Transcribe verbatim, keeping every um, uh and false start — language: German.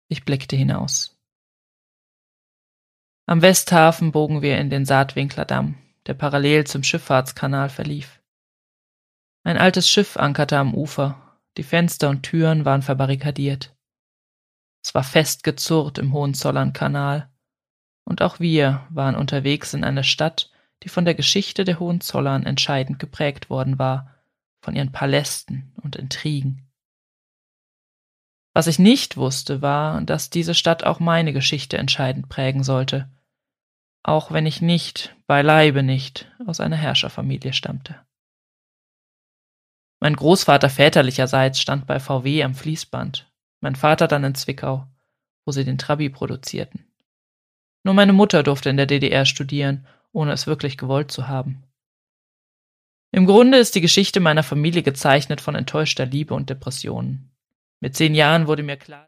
Ich blickte hinaus. Am Westhafen bogen wir in den Saatwinkler Damm, der parallel zum Schifffahrtskanal verlief. Ein altes Schiff ankerte am Ufer, die Fenster und Türen waren verbarrikadiert. Es war festgezurrt im Hohenzollernkanal, und auch wir waren unterwegs in einer Stadt, die von der Geschichte der Hohenzollern entscheidend geprägt worden war, von ihren Palästen und Intrigen. Was ich nicht wusste, war, dass diese Stadt auch meine Geschichte entscheidend prägen sollte, auch wenn ich nicht, beileibe nicht, aus einer Herrscherfamilie stammte. Mein Großvater väterlicherseits stand bei V W am Fließband, mein Vater dann in Zwickau, wo sie den Trabi produzierten. Nur meine Mutter durfte in der D D R studieren, ohne es wirklich gewollt zu haben. Im Grunde ist die Geschichte meiner Familie gezeichnet von enttäuschter Liebe und Depressionen. Mit zehn Jahren wurde mir klar,